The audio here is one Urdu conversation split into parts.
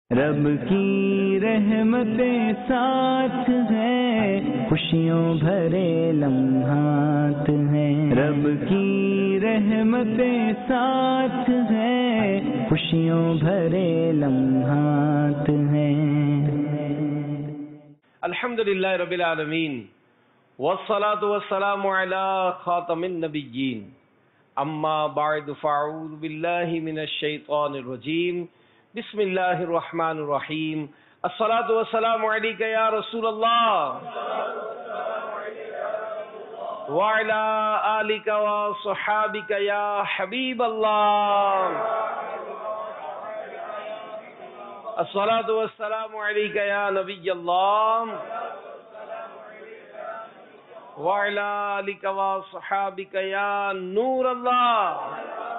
رب کی رحمتیں ساتھ ہیں، خوشیوں بھرے لمحات ہیں، رب کی رحمتیں ساتھ ہیں، خوشیوں بھرے لمحات ہیں۔ الحمدللہ رب العالمین والصلاة والسلام علی خاتم النبیین، اما بعد فاعوذ باللہ من الشیطان الرجیم، بسم اللہ الرحمن الرحیم، الصلاة والسلام علیک یا رسول اللہ وعلی آلک وصحابک یا حبیب اللہ، الصلاة والسلام علیک یا نبی اللہ وعلی آلک وصحابک یا نور اللہ۔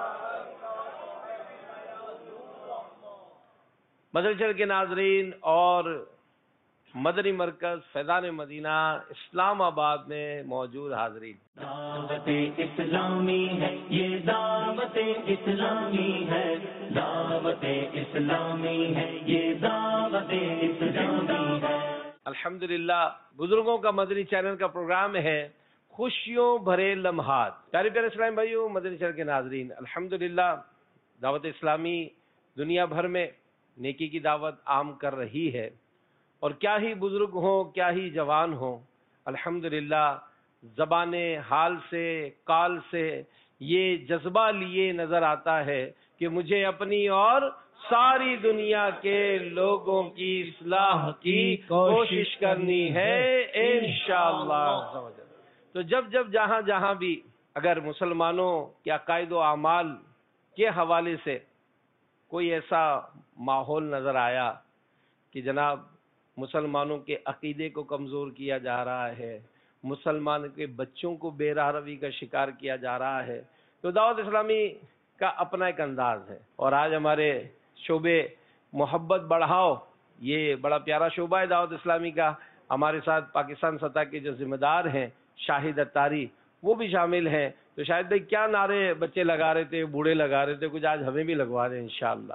مدنی چینل کے ناظرین اور مدنی مرکز فیضان مدینہ اسلام آباد میں موجود حاضرین، دعوت اسلامی ہے یہ، دعوت اسلامی ہے، دعوت اسلامی ہے یہ، دعوت اسلامی ہے۔ الحمدللہ بزرگوں کا مدنی چینل کا پروگرام ہے خوشیوں بھرے لمحات۔ پیارے پیارے اسلام بھائیوں، مدنی چینل کے ناظرین، الحمدللہ دعوت اسلامی دنیا بھر میں نیکی کی دعوت عام کر رہی ہے، اور کیا ہی بزرگ ہوں، کیا ہی جوان ہوں، الحمدللہ زبان حال سے، قال سے یہ جذبہ لیے نظر آتا ہے کہ مجھے اپنی اور ساری دنیا کے لوگوں کی اصلاح کی کوشش کرنی ہے انشاءاللہ۔ تو جب جہاں بھی اگر مسلمانوں کے عقائد و اعمال کے حوالے سے کوئی ایسا ماحول نظر آیا کہ جناب مسلمانوں کے عقیدے کو کمزور کیا جا رہا ہے، مسلمان کے بچوں کو بے راہ روی کا شکار کیا جا رہا ہے، تو دعوت اسلامی کا اپنا ایک انداز ہے۔ اور آج ہمارے شعبے محبت بڑھاؤ، یہ بڑا پیارا شعبہ ہے دعوت اسلامی کا، ہمارے ساتھ پاکستان سطح کے جو ذمہ دار ہیں شاہد اتاری وہ بھی شامل ہیں۔ تو شاہد بھائی کیا نعرے بچے لگا رہے تھے، بوڑھے لگا رہے تھے، کچھ آج ہمیں بھی لگوا دیں انشاءاللہ۔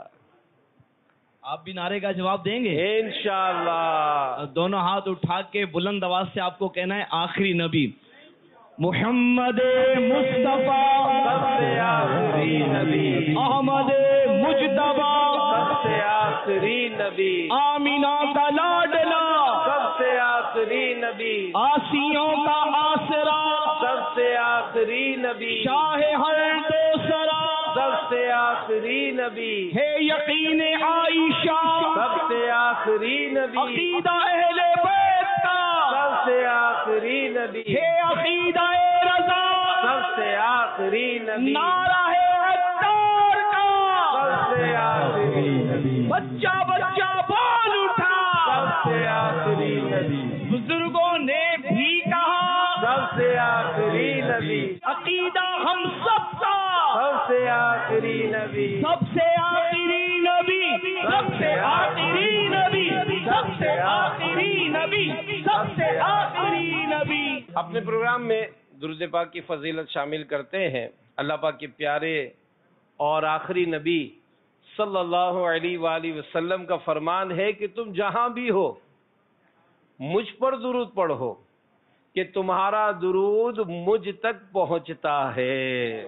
آپ بھی نعرے کا جواب دیں گے انشاءاللہ؟ دونوں ہاتھ اٹھا کے بلند آواز سے آپ کو کہنا ہے آخری نبی محمد مصطفیٰ سب سے آخری نبی، احمد مجتبیٰ سب سے آخری نبی، آمینہ کا لاڈلا سب سے آخری نبی، آسیوں کا آسرا سب سے آخری نبی، شاہ ہر دوسرا سب سے آخری نبی، ہے یقین عائشہ سب سے آخری نبی، عقیدہ اہل بیت کا سب سے آخری نبی، ہے عقیدہ رضا سب سے آخری نبی، نعرہ ہے عطار کا سب سے آخری نبی، بچہ بال اٹھا سب سے آخری نبی، بزرگوں نے بھی کہا سب سے آخری نبی، عقیدہ ہم سب کا سب سے آخری نبی، سب سے آخری نبی، سب سے آخری نبی، سب سے آخری نبی، سب سے آخری نبی۔ اپنے پروگرام میں درود پاک کی فضیلت شامل کرتے ہیں۔ اللہ پاک کے پیارے اور آخری نبی صلی اللہ علیہ وآلہ وسلم کا فرمان ہے کہ تم جہاں بھی ہو مجھ پر درود پڑھو کہ تمہارا درود مجھ تک پہنچتا ہے۔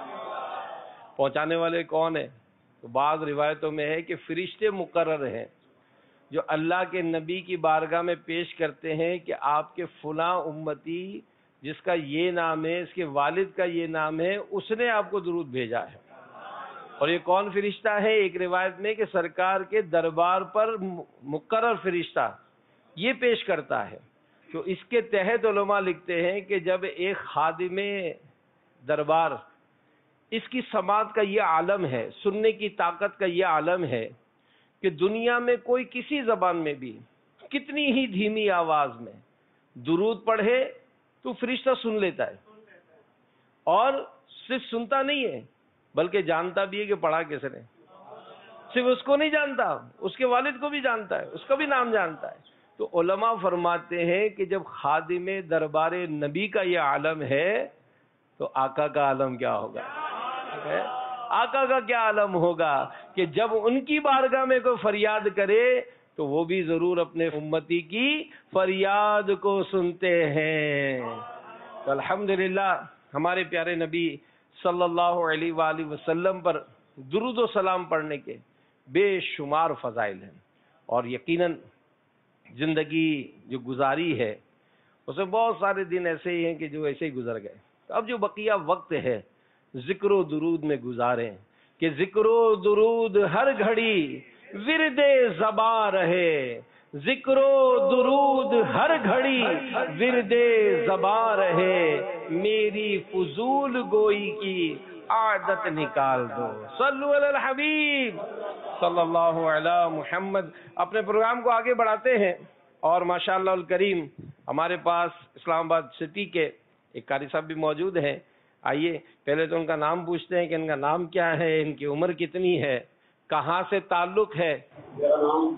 پہنچانے والے کون ہیں؟ تو بعض روایتوں میں ہے کہ فرشتے مقرر ہیں جو اللہ کے نبی کی بارگاہ میں پیش کرتے ہیں کہ آپ کے فلاں امتی جس کا یہ نام ہے، اس کے والد کا یہ نام ہے، اس نے آپ کو درود بھیجا ہے۔ اور یہ کون فرشتہ ہے؟ ایک روایت میں کہ سرکار کے دربار پر مقرر فرشتہ یہ پیش کرتا ہے۔ تو اس کے تحت علماء لکھتے ہیں کہ جب ایک خادم دربار اس کی سماعت کا یہ عالم ہے، سننے کی طاقت کا یہ عالم ہے کہ دنیا میں کوئی کسی زبان میں بھی کتنی ہی دھیمی آواز میں درود پڑھے تو فرشتہ سن لیتا ہے، اور صرف سنتا نہیں ہے بلکہ جانتا بھی ہے کہ پڑھا کس نے۔ صرف اس کو نہیں جانتا، اس کے والد کو بھی جانتا ہے، اس کا بھی نام جانتا ہے۔ تو علماء فرماتے ہیں کہ جب خادم دربار نبی کا یہ عالم ہے تو آقا کا عالم کیا ہوگا؟ آقا کا کیا عالم ہوگا کہ جب ان کی بارگاہ میں کوئی فریاد کرے تو وہ بھی ضرور اپنے امتی کی فریاد کو سنتے ہیں. تو الحمدللہ ہمارے پیارے نبی صلی اللہ علیہ وآلہ وسلم پر درود و سلام پڑھنے کے بے شمار فضائل ہیں، اور یقیناً زندگی جو گزاری ہے اس میں بہت سارے دن ایسے ہی ہیں کہ جو ایسے ہی گزر گئے. تو اب جو بقیہ وقت ہے ذکر و درود میں گزاریں کہ ذکر و درود ہر گھڑی ورد زباں رہے، ذکر و درود ہر گھڑی ورد زباں رہے، میری فضول گوئی کی عادت نکال دو. صلو علی الحبیب صلی اللہ علی محمد. اپنے پروگرام کو آگے بڑھاتے ہیں، اور ماشاءاللہ الکریم ہمارے پاس اسلام آباد سٹی کے ایک قاری صاحب بھی موجود ہیں. آئیے پہلے تو ان کا نام پوچھتے ہیں کہ ان کا نام کیا ہے، ان کی عمر کتنی ہے، کہاں سے تعلق ہے. میرا نام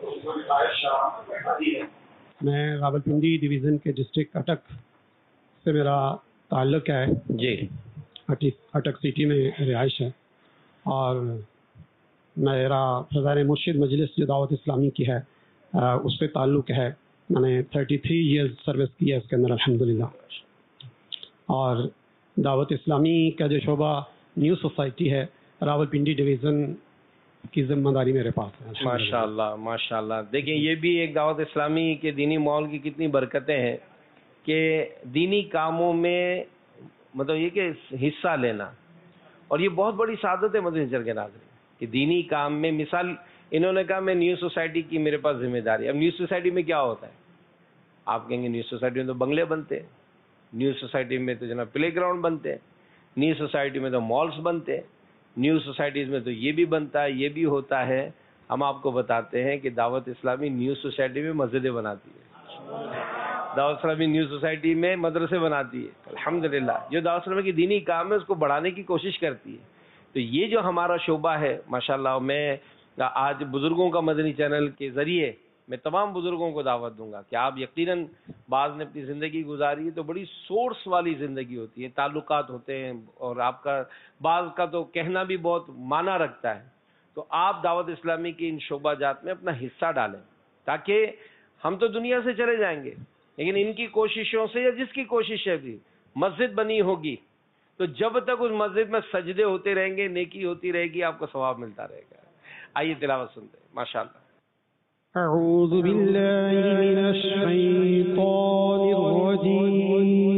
میں راولپنڈی ڈویژن کے ڈسٹرکٹ اٹک سے میرا تعلق ہے جی. اٹک سٹی میں رہائش ہے، اور میرا فضائل مرشد مجلس جو دعوت اسلامی کی ہے اس پہ تعلق ہے. میں نے 33 ایئرز سروس کی ہے اس کے اندر الحمدللہ. اور دعوت اسلامی کا جو شعبہ نیو سوسائٹی ہے راولپنڈی ڈویژن کی ذمہ داری میرے پاس ہے. ماشاءاللہ ماشاءاللہ. دیکھیں یہ بھی ایک دعوت اسلامی کے دینی ماحول کی کتنی برکتیں ہیں کہ دینی کاموں میں مطلب یہ کہ حصہ لینا، اور یہ بہت بڑی سعادت ہے مدنی چینل کے ناظرین کہ دینی کام میں، مثال انہوں نے کہا میں نیو سوسائٹی کی میرے پاس ذمہ داری. اب نیو سوسائٹی میں کیا ہوتا ہے؟ آپ کہیں گے نیو سوسائٹی میں تو بنگلے بنتے ہیں، نیو سوسائٹی میں تو جناب پلے گراؤنڈ بنتے ہیں، نیو سوسائٹی میں تو مالس بنتے ہیں، نیو سوسائٹیز میں تو یہ بھی بنتا ہے، یہ بھی ہوتا ہے. ہم آپ کو بتاتے ہیں کہ دعوت اسلامی نیو سوسائٹی میں مسجدیں بناتی ہے، دعوت اسلامی نیو سوسائٹی میں مدرسے بناتی ہے. الحمدللہ جو دعوت اسلامی کی دینی کام ہے اس کو بڑھانے کی کوشش کرتی ہے. تو یہ جو ہمارا شعبہ ہے ماشاءاللہ، میں آج بزرگوں کا مدنی چینل کے ذریعے میں تمام بزرگوں کو دعوت دوں گا کہ آپ یقیناً بعض نے اپنی زندگی گزاری ہے تو بڑی سورس والی زندگی ہوتی ہے، تعلقات ہوتے ہیں، اور آپ کا بعض کا تو کہنا بھی بہت معنی رکھتا ہے. تو آپ دعوت اسلامی کی ان شعبہ جات میں اپنا حصہ ڈالیں، تاکہ ہم تو دنیا سے چلے جائیں گے لیکن ان کی کوششوں سے یا جس کی کوشش ہے بھی مسجد بنی ہوگی تو جب تک اس مسجد میں سجدے ہوتے رہیں گے، نیکی ہوتی رہے گی، آپ کو ثواب ملتا رہے گا. آئیے تلاوت سنتے ہیں ماشاءاللہ. اعوذ باللہ من الشیطان الرجیم.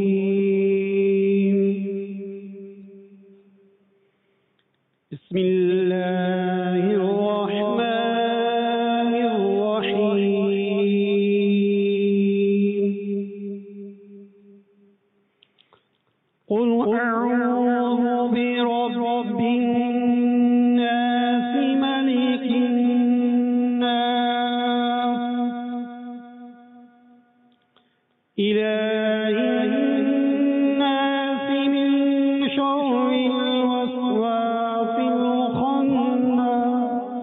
بسم اللہ الرحمن الرحیم. قل اعوذ برب الناس ملک إله الناس من شر الوسواس الخناس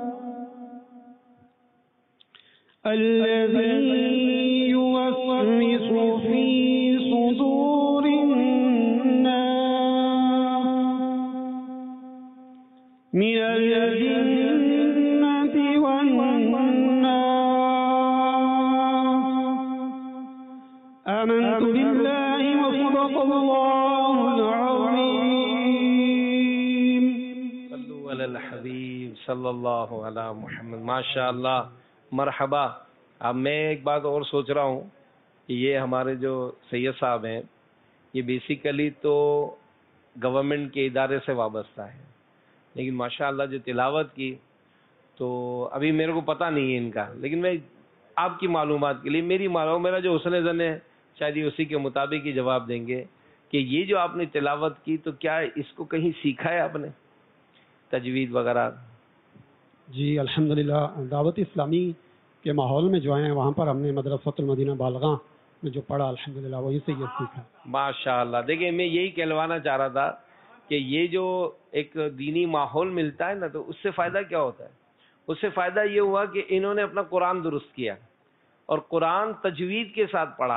الذي يوسوس في صدور الناس من الجنة والناس. آمنت بالله وصدق الله العظيم. صلو علی الحبیب صلی اللہ علی محمد. ماشاءاللہ مرحبا. اب میں ایک بات اور سوچ رہا ہوں کہ یہ ہمارے جو سید صاحب ہیں یہ بیسیکلی تو گورنمنٹ کے ادارے سے وابستہ ہے، لیکن ماشاءاللہ جو تلاوت کی تو ابھی میرے کو پتہ نہیں ہے ان کا، لیکن میں آپ کی معلومات کے لیے میرا جو حسن ظن ہے شاید یہ اسی کے مطابق ہی جواب دیں گے کہ یہ جو آپ نے تلاوت کی تو کیا اس کو کہیں سیکھا ہے آپ نے تجوید وغیرہ؟ جی الحمدللہ دعوت اسلامی کے ماحول میں جو ہیں وہاں پر ہم نے مدرسۃ المدینہ بالغاں میں جو پڑھا الحمدللہ وہیں سے یہ سیکھا. ماشاءاللہ. دیکھیں میں یہی کہلوانا چاہ رہا تھا کہ یہ جو ایک دینی ماحول ملتا ہے نا تو اس سے فائدہ کیا ہوتا ہے؟ اس سے فائدہ یہ ہوا کہ انہوں نے اپنا قرآن درست کیا اور قرآن تجوید کے ساتھ پڑھا ہے.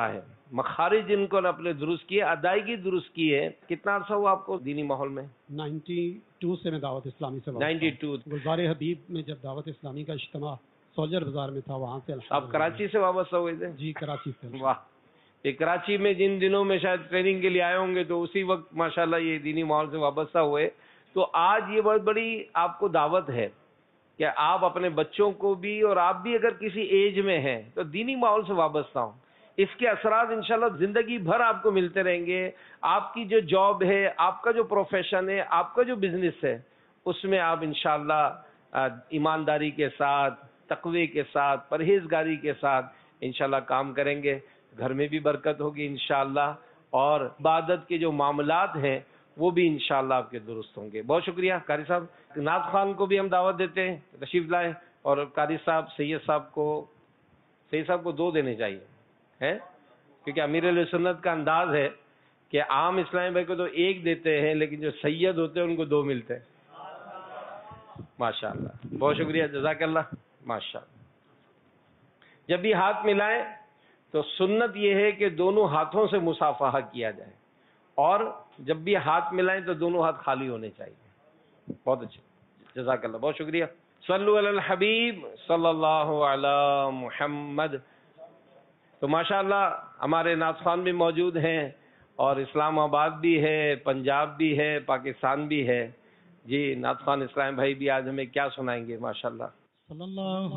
مخارج جن کو اپنے درست کیے، ادائیگی درست کی ہے. کتنا عرصہ ہوا آپ کو دینی ماحول میں؟ 92 سے میں دعوت اسلامی سے وابستہ ہوں. 92. گلزار حبیب میں جب دعوت اسلامی کا اجتماع سولجر بازار میں تھا، وہاں سے آپ کراچی سے وابستہ ہوئے تھے؟ جی کراچی سے. واہ. یہ کراچی میں جن دنوں میں شاید ٹریننگ کے لیے آئے ہوں گے تو اسی وقت ماشاءاللہ یہ دینی ماحول سے وابستہ ہوئے. تو آج یہ بہت بڑی آپ کو دعوت ہے کہ آپ اپنے بچوں کو بھی اور آپ بھی اگر کسی ایج میں ہیں تو دینی ماحول سے وابستہ ہوں. اس کے اثرات انشاءاللہ زندگی بھر آپ کو ملتے رہیں گے. آپ کی جو جاب ہے، آپ کا جو پروفیشن ہے، آپ کا جو بزنس ہے، اس میں آپ انشاءاللہ ایمانداری کے ساتھ، تقوی کے ساتھ، پرہیزگاری کے ساتھ انشاءاللہ کام کریں گے. گھر میں بھی برکت ہوگی انشاءاللہ، اور عبادت کے جو معاملات ہیں وہ بھی انشاءاللہ آپ کے درست ہوں گے. بہت شکریہ قاری صاحب. ناز خان کو بھی ہم دعوت دیتے ہیں، تشریف لائیں. اور قاری صاحب سید صاحب کو 2 دینے چاہیے ہیں، کیونکہ امیر علیہ سنت کا انداز ہے کہ عام اسلامی بھائی کو تو 1 دیتے ہیں، لیکن جو سید ہوتے ہیں ان کو 2 ملتے ہیں. ماشاءاللہ بہت شکریہ، جزاک اللہ. ماشاءاللہ. جب بھی ہاتھ ملائیں تو سنت یہ ہے کہ دونوں ہاتھوں سے مصافحہ کیا جائے، اور جب بھی ہاتھ ملائیں تو دونوں ہاتھ خالی ہونے چاہیے. بہت اچھا، جزاک اللہ، بہت شکریہ. صلو علی الحبیب صلی اللہ علی محمد. تو ماشاءاللہ ہمارے ناز خان بھی موجود ہیں، اور اسلام آباد بھی ہے، پنجاب بھی ہے، پاکستان بھی ہے. جی ناز خان اسلام بھائی بھی آج ہمیں کیا سنائیں گے؟ ماشاءاللہ. صلی اللہ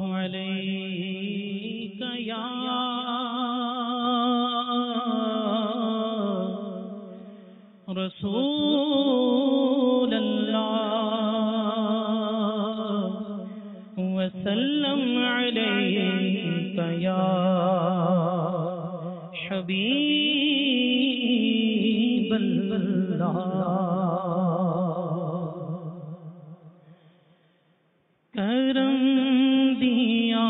علیہ یا رسول اللہ وسلم علیک یا حبیب اللہ. کرم دیا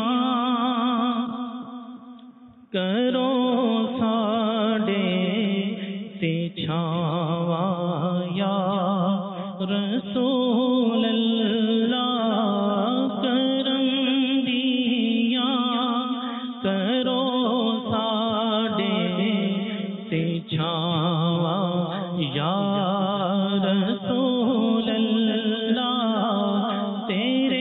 کرو ساڑے تے چھاوا یا رسول اللہ. کرم دیا کرو ساڑے تے چھاوا یا رسول اللہ. تیرے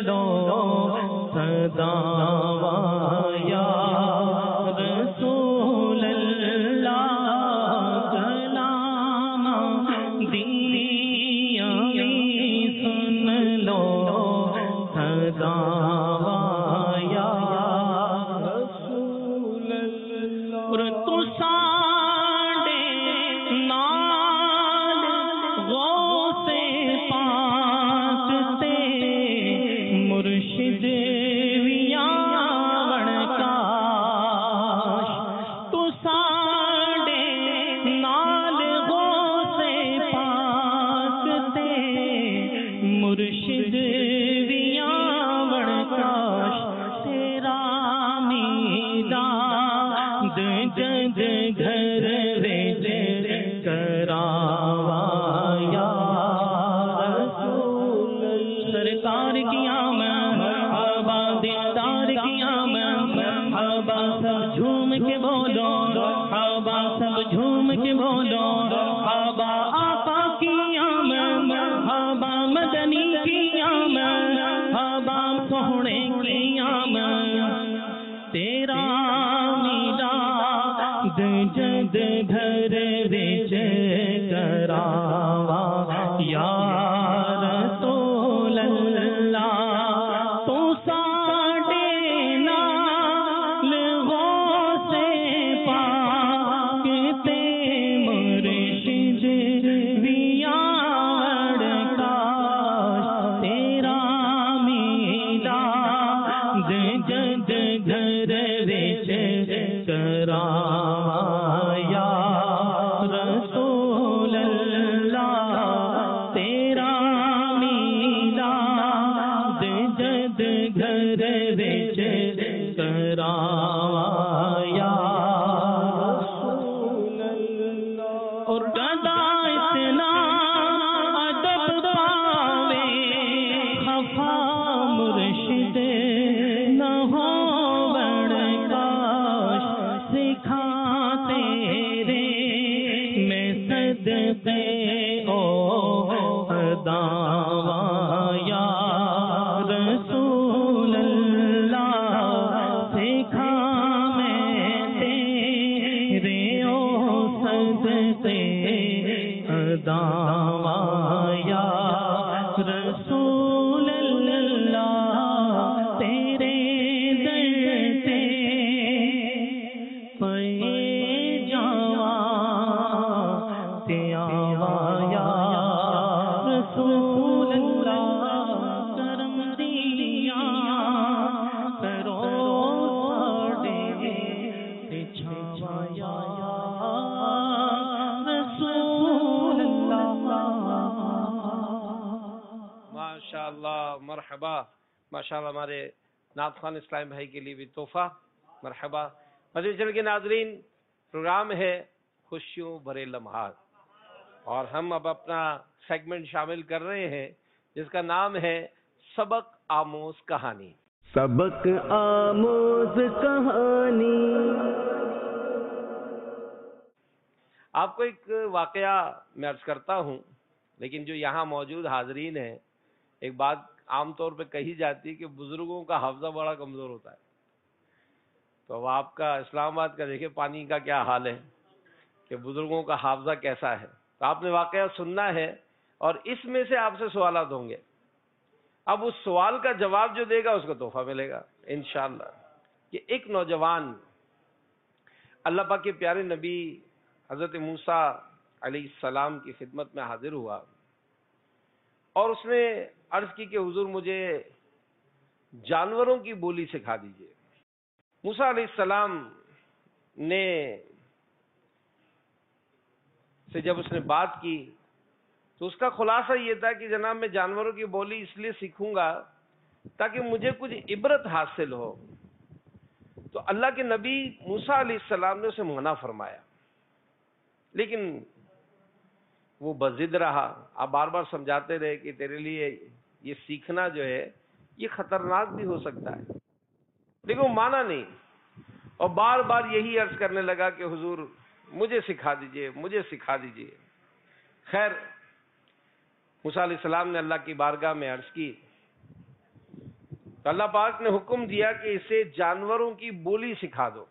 لو صداوا یا رسول اللہ کلام دیا سن لو صداوا یا رسول اللہ اور تو ساڈے نال غوث پاک تے مرشد ویاوڑ کاش تو ساڈے نال غوث پاک تے مرشد ویاوڑ کاش تیرا میداد جگ گھر وچ کراوا یا رسول سرکار کیا میں مرحبا دیدار کیا میں مرحبا سب جھوم کے بولو مرحبا سب جھوم کے بولو مرحبا آقا کیا میں مرحبا مدنی کیا میں مرحبا سوہنے کیا میں تیرا میلاد جگ گھر وچ کراوا یا رسول اللہ تو ساڈے نال غوث پاک تے مرشد ویاوڑ کاش تیرا میلاد جگ گھر وچ کراوا یا رسول اللہ تیرا میلاد جگ گھر وچ کراوا یا رسول اللہ اور گدا اتنا ادب پاوے خفا مرشد نہ ہو کاش سکھا تیرے میں صدقے او اداوا یا رسول اللہ سکھا میں تیرے او صدقے اداوا یا رسول اللہ تیرے در تے پے جاوا تے آوا یا رسول اللہ کرم دیا کرو ساڈے تے چھاوا یا رسول اللہ ماشاءاللہ مرحبا ماشاءاللہ ہمارے نعت خوان اسلام بھائی کے لیے بھی تحفہ مرحبا مزید چل کے ناظرین پروگرام ہے خوشیوں بھرے لمحات اور ہم اب اپنا سیگمنٹ شامل کر رہے ہیں جس کا نام ہے سبق آموز کہانی سبق آموز کہانی آپ کو ایک واقعہ میں عرض کرتا ہوں لیکن جو یہاں موجود حاضرین ہیں ایک بات عام طور پہ کہی جاتی ہے کہ بزرگوں کا حافظہ بڑا کمزور ہوتا ہے تو اب آپ کا اسلام آباد کا دیکھیں پانی کا کیا حال ہے کہ بزرگوں کا حافظہ کیسا ہے تو آپ نے واقعہ سننا ہے اور اس میں سے آپ سے سوالات ہوں گے اب اس سوال کا جواب جو دے گا اس کو تحفہ ملے گا انشاءاللہ کہ ایک نوجوان اللہ پاک کے پیارے نبی حضرت موسیٰ علیہ السلام کی خدمت میں حاضر ہوا اور اس نے عرض کی کہ حضور مجھے جانوروں کی بولی سکھا دیجئے موسیٰ علیہ السلام نے سے جب اس نے بات کی تو اس کا خلاصہ یہ تھا کہ جناب میں جانوروں کی بولی اس لیے سیکھوں گا تاکہ مجھے کچھ عبرت حاصل ہو تو اللہ کے نبی موسیٰ علیہ السلام نے اسے منع فرمایا لیکن وہ بضد رہا آپ بار بار سمجھاتے رہے کہ تیرے لیے یہ سیکھنا جو ہے یہ خطرناک بھی ہو سکتا ہے لیکن وہ مانا نہیں اور بار بار یہی عرض کرنے لگا کہ حضور مجھے سکھا دیجئے مجھے سکھا دیجئے خیر موسیٰ علیہ السلام نے اللہ کی بارگاہ میں عرض کی تو اللہ پاک نے حکم دیا کہ اسے جانوروں کی بولی سکھا دو.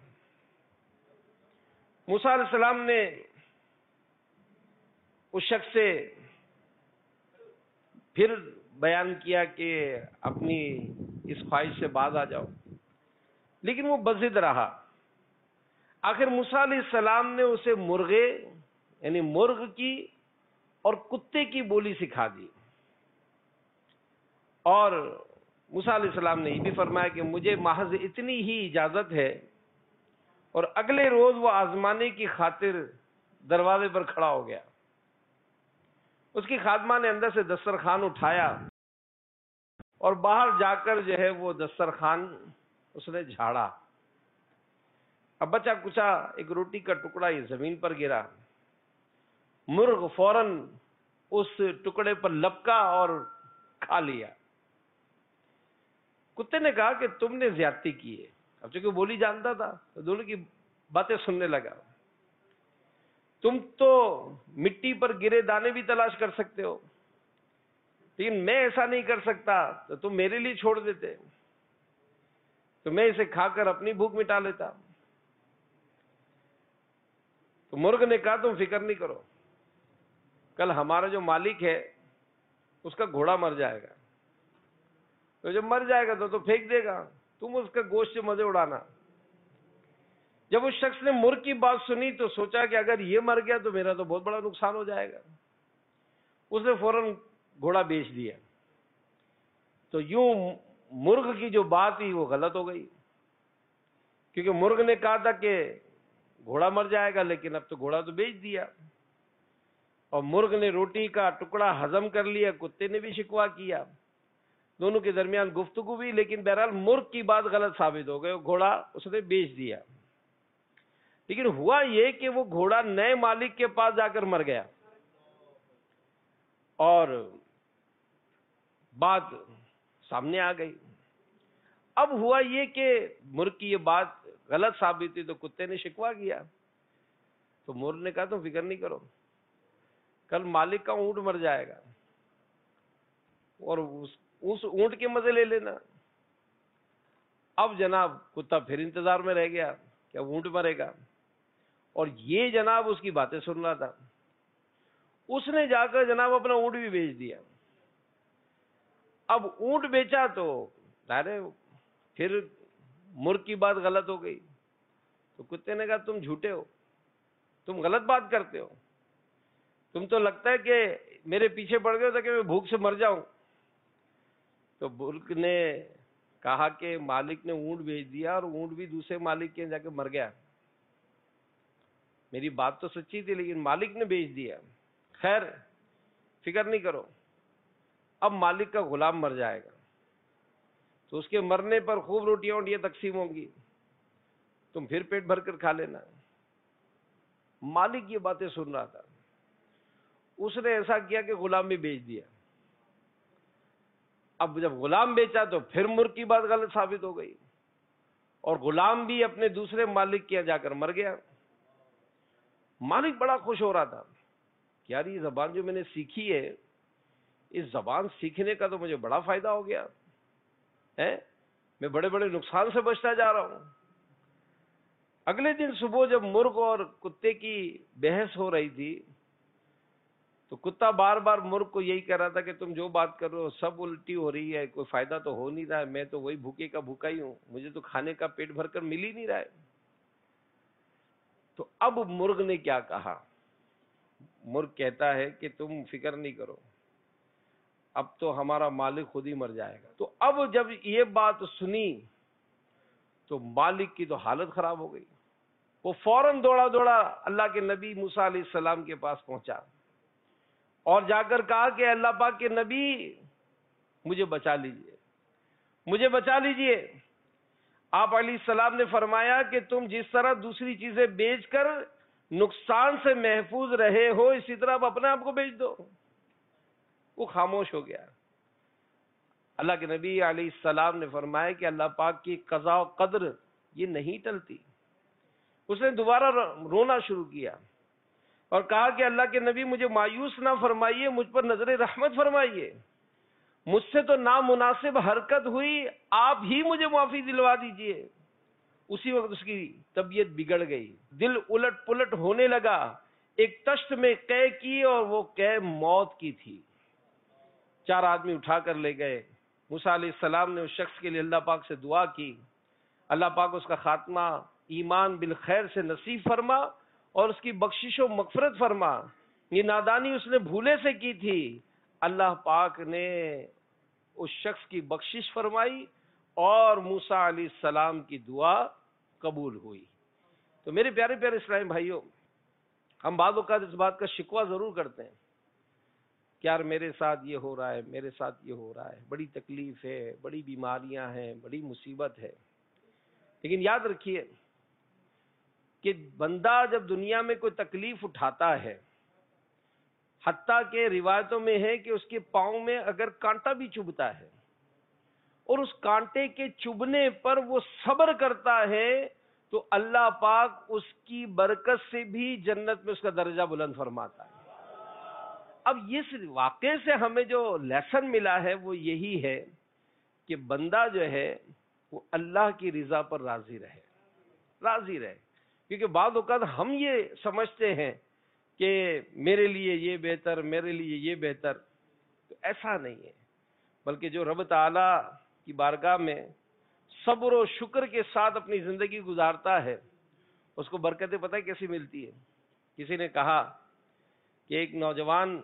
موسیٰ علیہ السلام نے اس شخص سے پھر بیان کیا کہ اپنی اس خواہش سے باز آ جاؤ، لیکن وہ بضد رہا. آخر موسیٰ علیہ السلام نے اسے مرغے یعنی مرغ کی اور کتے کی بولی سکھا دی. اور موسیٰ علیہ السلام نے یہ بھی فرمایا کہ مجھے محض اتنی ہی اجازت ہے، اور اگلے روز وہ آزمانے کی خاطر دروازے پر کھڑا ہو گیا. اس کی خادمہ نے اندر سے دسترخوان اٹھایا اور باہر جا کر جو ہے وہ دسترخوان اس نے جھاڑا. اب بچا کچا ایک روٹی کا ٹکڑا یہ زمین پر گرا. مرغ فوراً اس ٹکڑے پر لپکا اور کھا لیا. کتے نے کہا کہ تم نے زیادتی کی ہے. اب چونکہ بولی جانتا تھا تو دونوں کی باتیں سننے لگا. تم تو مٹی پر گرے دانے بھی تلاش کر سکتے ہو، لیکن میں ایسا نہیں کر سکتا، تو تم میرے لیے چھوڑ دیتے تو میں اسے کھا کر اپنی بھوک مٹا لیتا. تو مرغ نے کہا تم فکر نہیں کرو، کل ہمارا جو مالک ہے اس کا گھوڑا مر جائے گا، تو جب مر جائے گا تو پھینک دے گا، تم اس کا گوشت سے مزے اڑانا. جب اس شخص نے مرغ کی بات سنی تو سوچا کہ اگر یہ مر گیا تو میرا تو بہت بڑا نقصان ہو جائے گا. اس نے فوراً گھوڑا بیچ دیا. تو یوں مرغ کی جو بات تھی وہ غلط ہو گئی، کیونکہ مرغ نے کہا تھا کہ گھوڑا مر جائے گا، لیکن اب تو گھوڑا تو بیچ دیا. اور مرغ نے روٹی کا ٹکڑا ہضم کر لیا، کتے نے بھی شکوا کیا. دونوں کے درمیان گفتگو بھی، لیکن بہرحال مرغ کی بات غلط ثابت ہو گئی، گھوڑا اس نے بیچ دیا. لیکن ہوا یہ کہ وہ گھوڑا نئے مالک کے پاس جا کر مر گیا. اور بات سامنے آ گئی. اب ہوا یہ کہ مرغ کی یہ بات غلط ثابت ہوئی تو کتے نے شکوا کیا. تو مرغ نے کہا تم فکر نہیں کرو، کل مالک کا اونٹ مر جائے گا اور اس اونٹ کے مزے لے لینا. اب جناب کتا پھر انتظار میں رہ گیا کہ اب اونٹ مرے گا، اور یہ جناب اس کی باتیں سن رہا تھا. اس نے جا کر جناب اپنا اونٹ بھی بیچ دیا. اب اونٹ بیچا تو ارے پھر مرغ کی بات غلط ہو گئی. تو کتے نے کہا تم جھوٹے ہو، تم غلط بات کرتے ہو، تم تو لگتا ہے کہ میرے پیچھے پڑ گئے ہو کہ میں بھوک سے مر جاؤں. تو مرغ نے کہا کہ مالک نے اونٹ بیچ دیا اور اونٹ بھی دوسرے مالک کے جا کے مر گیا. میری بات تو سچی تھی لیکن مالک نے بیچ دیا. خیر فکر نہیں کرو، اب مالک کا غلام مر جائے گا تو اس کے مرنے پر خوب روٹیاں ووٹیاں تقسیم ہوں گی، تم پھر پیٹ بھر کر کھا لینا. مالک یہ باتیں سن رہا تھا. اس نے ایسا کیا کہ غلام بھی بیچ دیا. اب جب غلام بیچا تو پھر مرغ کی بات غلط ثابت ہو گئی، اور غلام بھی اپنے دوسرے مالک کے یہاں جا کر مر گیا. مالک بڑا خوش ہو رہا تھا کہ یار یہ زبان جو میں نے سیکھی ہے، اس زبان سیکھنے کا تو مجھے بڑا فائدہ ہو گیا ہے، میں بڑے بڑے نقصان سے بچتا جا رہا ہوں. اگلے دن صبح جب مرغ اور کتے کی بحث ہو رہی تھی تو کتا بار بار مرغ کو یہی کہہ رہا تھا کہ تم جو بات کر رہے ہو سب الٹی ہو رہی ہے، کوئی فائدہ تو ہو نہیں رہا ہے، میں تو وہی بھوکے کا بھوکا ہی ہوں، مجھے تو کھانے کا پیٹ بھر کر مل ہی نہیں رہا ہے. تو اب مرغ نے کیا کہا؟ مرغ کہتا ہے کہ تم فکر نہیں کرو، اب تو ہمارا مالک خود ہی مر جائے گا. تو اب جب یہ بات سنی تو مالک کی تو حالت خراب ہو گئی. وہ فوراً دوڑا دوڑا اللہ کے نبی موسیٰ علیہ السلام کے پاس پہنچا اور جا کر کہا کہ اللہ پاک کے نبی مجھے بچا لیجئے، مجھے بچا لیجئے. آپ علیہ السلام نے فرمایا کہ تم جس طرح دوسری چیزیں بیچ کر نقصان سے محفوظ رہے ہو اسی طرح آپ اپنے آپ کو بیچ دو. وہ خاموش ہو گیا. اللہ کے نبی علیہ السلام نے فرمایا کہ اللہ پاک کی قضاء و قدر یہ نہیں ٹلتی. اس نے دوبارہ رونا شروع کیا اور کہا کہ اللہ کے نبی مجھے مایوس نہ فرمائیے، مجھ پر نظر رحمت فرمائیے، مجھ سے تو نامناسب حرکت ہوئی، آپ ہی مجھے معافی دلوا دیجئے۔ اسی وقت اس کی طبیعت بگڑ گئی، دل الٹ پلٹ ہونے لگا، ایک تشت میں قے کی اور وہ قے موت کی تھی۔ 4 آدمی اٹھا کر لے گئے۔ موسیٰ علیہ السلام نے اس شخص کے لیے اللہ پاک سے دعا کی، اللہ پاک اس کا خاتمہ ایمان بالخیر سے نصیب فرما اور اس کی بخشش و مغفرت فرما۔ یہ نادانی اس نے بھولے سے کی تھی، اللہ پاک نے اس شخص کی بخشش فرمائی اور موسیٰ علیہ السلام کی دعا قبول ہوئی۔ تو میرے پیارے پیارے اسلامی بھائیوں، ہم بعض اوقات اس بات کا شکوہ ضرور کرتے ہیں کہ یار میرے ساتھ یہ ہو رہا ہے، میرے ساتھ یہ ہو رہا ہے، بڑی تکلیف ہے، بڑی بیماریاں ہیں، بڑی مصیبت ہے۔ لیکن یاد رکھیے کہ بندہ جب دنیا میں کوئی تکلیف اٹھاتا ہے، حتیٰ کہ روایتوں میں ہے کہ اس کے پاؤں میں اگر کانٹا بھی چبھتا ہے اور اس کانٹے کے چبھنے پر وہ صبر کرتا ہے تو اللہ پاک اس کی برکت سے بھی جنت میں اس کا درجہ بلند فرماتا ہے۔ اب اس واقعے سے ہمیں جو لیسن ملا ہے وہ یہی ہے کہ بندہ جو ہے وہ اللہ کی رضا پر راضی رہے، کیونکہ بعض اوقات ہم یہ سمجھتے ہیں کہ میرے لیے یہ بہتر، میرے لیے یہ بہتر، تو ایسا نہیں ہے، بلکہ جو رب تعالی کی بارگاہ میں صبر و شکر کے ساتھ اپنی زندگی گزارتا ہے اس کو برکتیں پتہ ہے کیسی ملتی ہے۔ کسی نے کہا کہ ایک نوجوان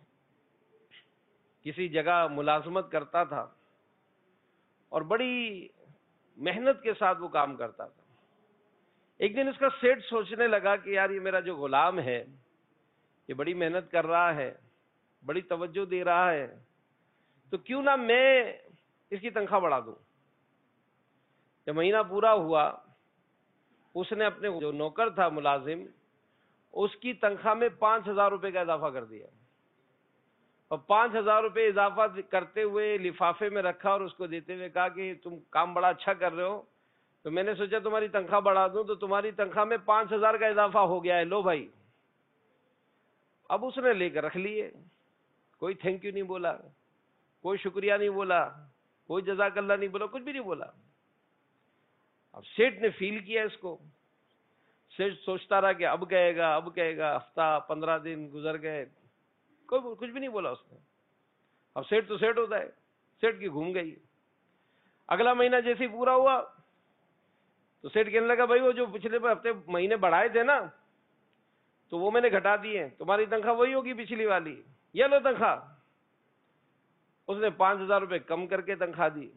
کسی جگہ ملازمت کرتا تھا اور بڑی محنت کے ساتھ وہ کام کرتا تھا۔ ایک دن اس کا سیٹ سوچنے لگا کہ یار یہ میرا جو غلام ہے یہ بڑی محنت کر رہا ہے، بڑی توجہ دے رہا ہے، تو کیوں نہ میں اس کی تنخواہ بڑھا دوں۔ جب مہینہ پورا ہوا اس نے اپنے جو نوکر تھا ملازم اس کی تنخواہ میں 5,000 روپے کا اضافہ کر دیا اور 5,000 روپے اضافہ کرتے ہوئے لفافے میں رکھا اور اس کو دیتے ہوئے کہا کہ تم کام بڑا اچھا کر رہے ہو تو میں نے سوچا تمہاری تنخواہ بڑھا دوں، تو تمہاری تنخواہ میں 5,000 کا اضافہ ہو گیا ہے، لو بھائی۔ اب اس نے لے کر رکھ لیے، کوئی تھینک یو نہیں بولا، کوئی شکریہ نہیں بولا، کوئی جزاک اللہ نہیں بولا، کچھ بھی نہیں بولا۔ اب سیٹ نے فیل کیا اس کو، سیٹ سوچتا رہا کہ اب کہے گا، ہفتہ 15 دن گزر گئے، کوئی کچھ بھی نہیں بولا اس نے۔ اب سیٹ تو سیٹ ہوتا ہے، سیٹ کی گھوم گئی۔ اگلا مہینہ جیسے ہی پورا ہوا تو سیٹ کہنے لگا بھائی وہ جو پچھلے ہفتے مہینے بڑھائے تھے نا تو وہ میں نے گھٹا دیے، تمہاری تنخواہ وہی ہوگی پچھلی والی، یہ لو تنخواہ۔ اس نے 5,000 روپے کم کر کے تنخواہ دی۔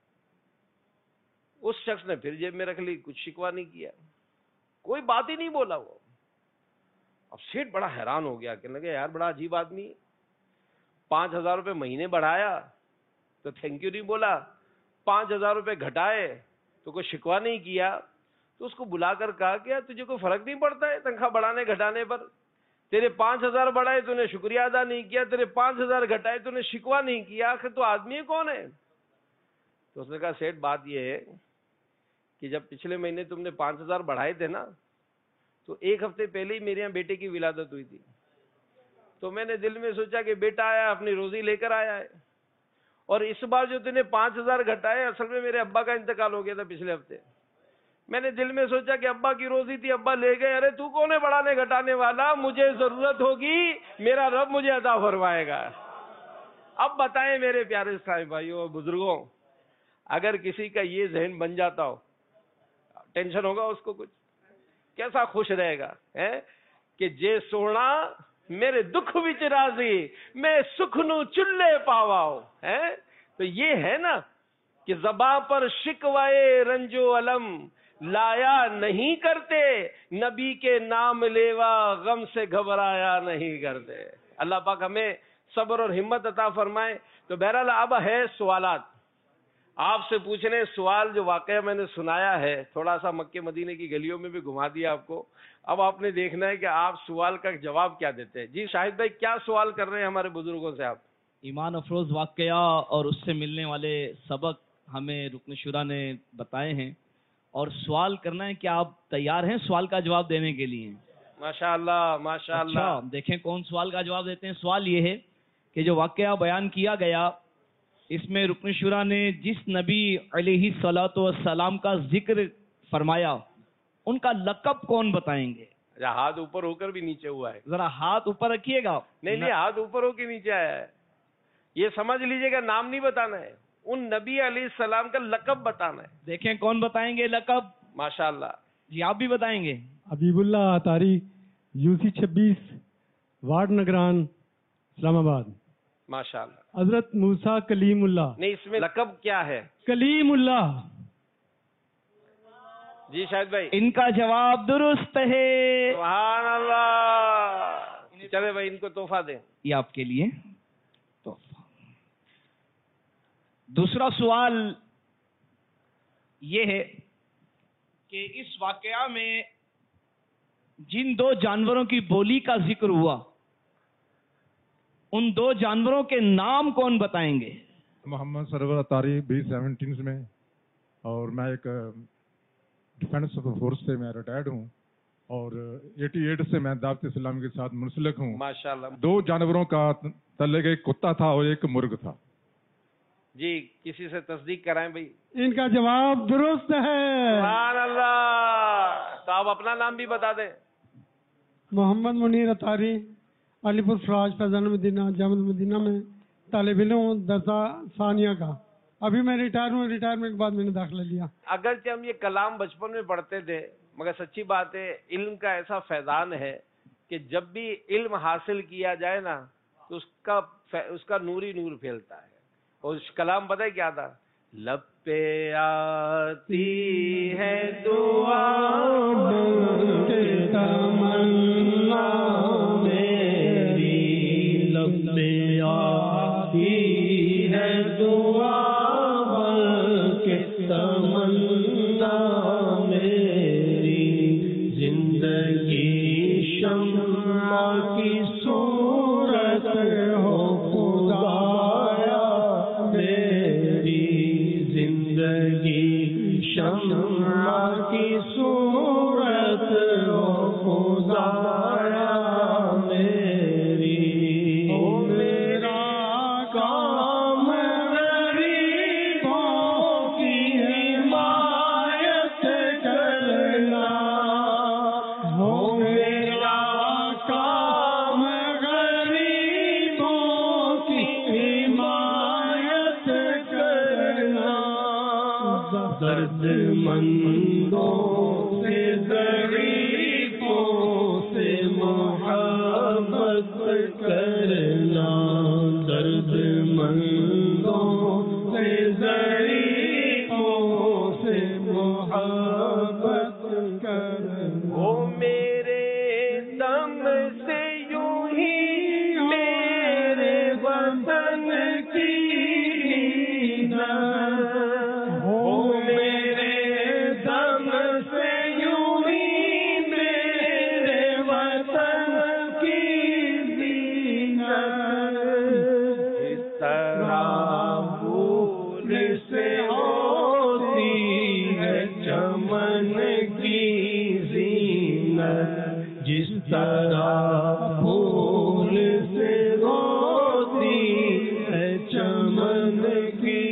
اس شخص نے پھر جیب میں رکھ لی، کچھ شکوہ نہیں کیا، کوئی بات ہی نہیں بولا وہ۔ اب سیٹ بڑا حیران ہو گیا، کہنے لگا یار بڑا عجیب آدمی، 5,000 روپے مہینے بڑھایا تو تھینک یو نہیں بولا، 5,000 روپے گھٹائے تو کوئی شکوہ نہیں کیا۔ تو اس کو بلا کر کہا کہ یار تجھے کوئی فرق نہیں پڑتا ہے تنخواہ بڑھانے گھٹانے پر؟ تیرے 5,000 بڑھائے تو نے شکریہ ادا نہیں کیا، تیرے 5,000 گھٹائے تو نے شکوہ نہیں کیا، آخر تو آدمی کون ہے؟ تو اس نے کہا سیٹ بات یہ ہے کہ جب پچھلے مہینے تم نے 5,000 بڑھائے تھے نا تو 1 ہفتے پہلے ہی میرے یہاں بیٹے کی ولادت ہوئی تھی، تو میں نے دل میں سوچا کہ بیٹا آیا اپنی روزی لے کر آیا ہے، اور اس بار جو تم نے 5,000 گھٹائے اصل میں میرے ابا کا انتقال ہو گیا تھا پچھلے ہفتے، میں نے دل میں سوچا کہ ابا کی روزی تھی، ابا لے گئے، ارے تو کون ہے بڑھانے گھٹانے والا، مجھے ضرورت ہوگی میرا رب مجھے عطا فرمائے گا۔ اب بتائیں میرے پیارے اسلامی بھائیوں اور بزرگوں، اگر کسی کا یہ ذہن بن جاتا ہو، ٹینشن ہوگا اس کو کچھ؟ کیسا خوش رہے گا کہ جے سونا میرے دکھ وچ راضی، میں سکھ نو چلے پاواؤ۔ تو یہ ہے نا کہ زباں پر شکوائے رنج و علم لایا نہیں کرتے، نبی کے نام لیوا غم سے گھبرایا نہیں کرتے۔ اللہ پاک ہمیں صبر اور ہمت عطا فرمائے۔ تو بہرحال اب ہے سوالات، آپ سے پوچھنے سوال جو واقعہ میں نے سنایا ہے، تھوڑا سا مکے مدینے کی گلیوں میں بھی گھما دیا آپ کو، اب آپ نے دیکھنا ہے کہ آپ سوال کا جواب کیا دیتے ہیں۔ جی شاہد بھائی کیا سوال کر رہے ہیں ہمارے بزرگوں سے آپ؟ ایمان افروز واقعہ اور اس سے ملنے والے سبق ہمیں رکن شورا نے بتائے ہیں، اور سوال کرنا ہے کہ آپ تیار ہیں سوال کا جواب دینے کے لیے؟ ماشاءاللہ ماشاءاللہ۔ اچھا دیکھیں کون سوال کا جواب دیتے ہیں۔ سوال یہ ہے کہ جو واقعہ بیان کیا گیا اس میں رکن شورا نے جس نبی علیہ الصلوۃ والسلام کا ذکر فرمایا ان کا لقب کون بتائیں گے؟ ہاتھ اوپر ہو کر بھی نیچے ہوا ہے. ذرا ہاتھ اوپر رکھیے گا. نہیں ہاتھ اوپر ہو کے نیچے آیا ہے. یہ سمجھ لیجئے گا نام نہیں بتانا ہے, ان نبی علیہ السلام کا لقب بتانا ہے. دیکھیں کون بتائیں گے لقب. ماشاءاللہ. جی آپ بھی بتائیں گے. Habibullah Attari, UC 26 ward نگران, اسلام آباد. ماشاءاللہ. حضرت موسیٰ کلیم اللہ. نہیں اس میں لقب کیا ہے؟ کلیم اللہ. جی شاہد بھائی. ان کا جواب درست ہے. سبحان اللہ. چلے بھائی ان کو تحفہ دیں. یہ آپ کے لیے تحفہ. دوسرا سوال یہ ہے کہ اس واقعہ میں جن دو جانوروں کی بولی کا ذکر ہوا ان دو جانوروں کے نام کون بتائیں گے؟ محمد سرور اطاری B-17 میں, اور میں ایک ڈیفینس فورس سے میں ریٹائرڈ ہوں, اور 88 سے میں دعوت اسلامی کے ساتھ منسلک ہوں. ماشاءاللہ. دو جانوروں کا تعلق ایک کتا تھا اور ایک مرغ تھا. جی کسی سے تصدیق کرائیں بھائی. ان کا جواب درست ہے. سبحان اللہ. تو آپ اپنا نام بھی بتا دیں. محمد منیر اطاری, علی پور فراج, فیضان مدینہ, جامع مدینہ میں طالب علم ہوں درسہ ثانیہ کا. ابھی میں ریٹائر ہوں, ریٹائرمنٹ کے بعد میں نے داخلہ لیا. اگرچہ ہم یہ کلام بچپن میں پڑھتے تھے مگر سچی بات ہے علم کا ایسا فیضان ہے کہ جب بھی علم حاصل کیا جائے نا تو اس کا نور ہی نور پھیلتا ہے. اور اس کلام پتہ ہے کیا تھا؟ لب پہ آتی ہے دعا کے تمنا میری, لب پہ آتی ہے دعا کے تمنا میری, زندگی شمع کی صورت ہو خدایا میری, زندگی شمع کی صورت ہو خدایا میری. او میرا کام غریبوں کی حمایت کرنا, ہو میرا کام غریبوں کی حمایت کرنا, درد مندوں سے ضعیفوں سے محبت کرنا, درد مندوں سے ضعیفوں سے محبت کرنا. او میرے دم سے یوں ہی میرے وطن کی ہو میرے دم سے یوں ہی میرے وطن کی زینت, اس طرح پھول سے ہوتی ہے چمن کی زینت, جس طرح پھول سے ہوتی ہے چمن کی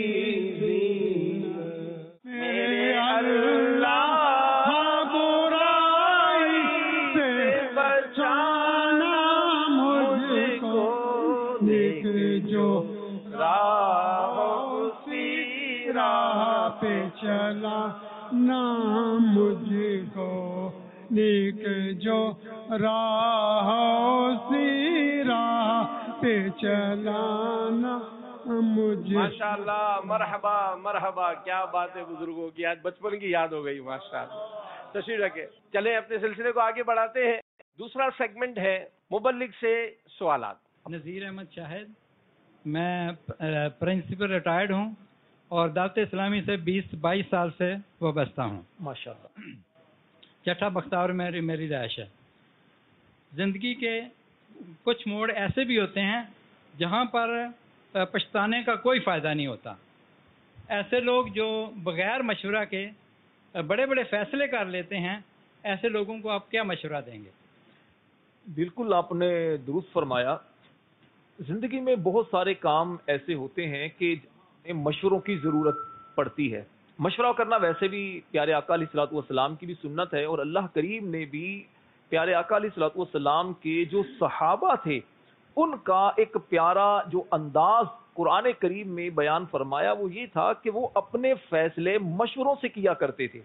زینت. میرے اللہ برائی سے بچانا مجھ کو, دیکھ جو راہ اسی راہ پہ چلا نا مجھ کو, دیکھ جو راہ اسی راہ پہ چلانا مجھے. ماشاءاللہ. مرحبا مرحبا. کیا بات ہے بزرگوں کی, آج بچپن کی یاد ہو گئی. ماشاءاللہ. تشریف رکھیں. چلیں اپنے سلسلے کو آگے بڑھاتے ہیں. دوسرا سیگمنٹ ہے مبلغ سے سوالات. نذیر احمد شاہد, میں پرنسپل ریٹائرڈ ہوں اور دعوت اسلامی سے 20-22 سال سے وابستہ ہوں. ماشاءاللہ. چٹھا بختار میری رہائش ہے. زندگی کے کچھ موڑ ایسے بھی ہوتے ہیں جہاں پر پچھتانے کا کوئی فائدہ نہیں ہوتا. ایسے لوگ جو بغیر مشورہ کے بڑے بڑے فیصلے کر لیتے ہیں, ایسے لوگوں کو آپ کیا مشورہ دیں گے؟ بالکل آپ نے درست فرمایا. زندگی میں بہت سارے کام ایسے ہوتے ہیں کہ مشوروں کی ضرورت پڑتی ہے. مشورہ کرنا ویسے بھی پیارے آقا علیہ الصلوۃ والسلام کی بھی سنت ہے، اور اللہ کریم نے بھی پیارے آقا علیہ الصلوۃ والسلام کے جو صحابہ تھے ان کا ایک پیارا جو انداز قرآن کریم میں بیان فرمایا وہ یہ تھا کہ وہ اپنے فیصلے مشوروں سے کیا کرتے تھے.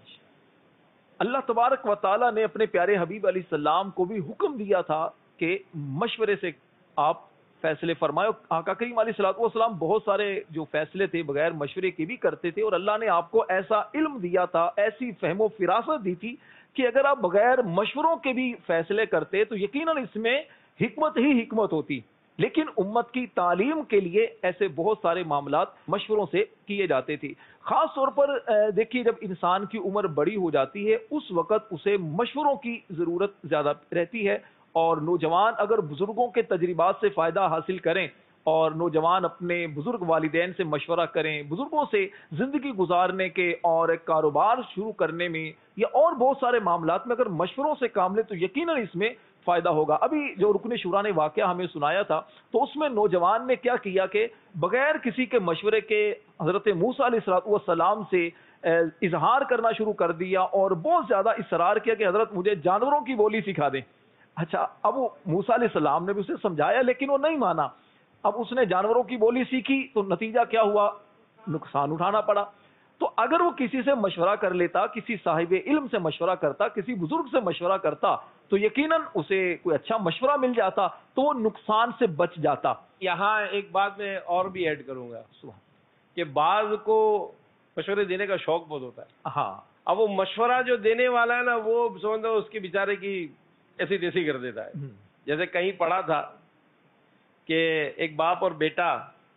اللہ تبارک و تعالیٰ نے اپنے پیارے حبیب علیہ السلام کو بھی حکم دیا تھا کہ مشورے سے آپ فیصلے فرمائے. آقا کریم علیہ الصلوۃ والسلام بہت سارے جو فیصلے تھے بغیر مشورے کے بھی کرتے تھے، اور اللہ نے آپ کو ایسا علم دیا تھا، ایسی فہم و فراست دی تھی کہ اگر آپ بغیر مشوروں کے بھی فیصلے کرتے تو یقیناً اس میں حکمت ہی حکمت ہوتی. لیکن امت کی تعلیم کے لیے ایسے بہت سارے معاملات مشوروں سے کیے جاتے تھے. خاص طور پر دیکھیے جب انسان کی عمر بڑی ہو جاتی ہے اس وقت اسے مشوروں کی ضرورت زیادہ رہتی ہے، اور نوجوان اگر بزرگوں کے تجربات سے فائدہ حاصل کریں اور نوجوان اپنے بزرگ والدین سے مشورہ کریں، بزرگوں سے زندگی گزارنے کے اور ایک کاروبار شروع کرنے میں یا اور بہت سارے معاملات میں اگر مشوروں سے کام لیں تو یقیناً اس میں فائدہ ہوگا. ابھی جو رکن شورا نے واقعہ ہمیں سنایا تھا تو اس میں نوجوان نے کیا کیا کہ بغیر کسی کے مشورے کے حضرت موسیٰ علیہ السلام سے اظہار کرنا شروع کر دیا اور بہت زیادہ اصرار کیا کہ حضرت مجھے جانوروں کی بولی سکھا دیں. اچھا، اب وہ موسیٰ علیہ السلام نے بھی اسے سمجھایا لیکن وہ نہیں مانا. اب اس نے جانوروں کی بولی سیکھی تو نتیجہ کیا ہوا؟ نقصان اٹھانا پڑا. تو اگر وہ کسی سے مشورہ کر لیتا، کسی صاحب علم سے مشورہ کرتا، کسی بزرگ سے مشورہ کرتا تو یقیناً اسے کوئی اچھا مشورہ مل جاتا تو وہ نقصان سے بچ جاتا. یہاں ایک بات میں اور بھی ایڈ کروں گا کہ بعض کو مشورے دینے کا شوق بہت ہوتا ہے. ہاں، اب وہ مشورہ جو دینے والا ہے نا وہ سمجھو اس کی بیچارے کی ایسی تیسی کر دیتا ہے. جیسے کہیں پڑھا تھا کہ ایک باپ اور بیٹا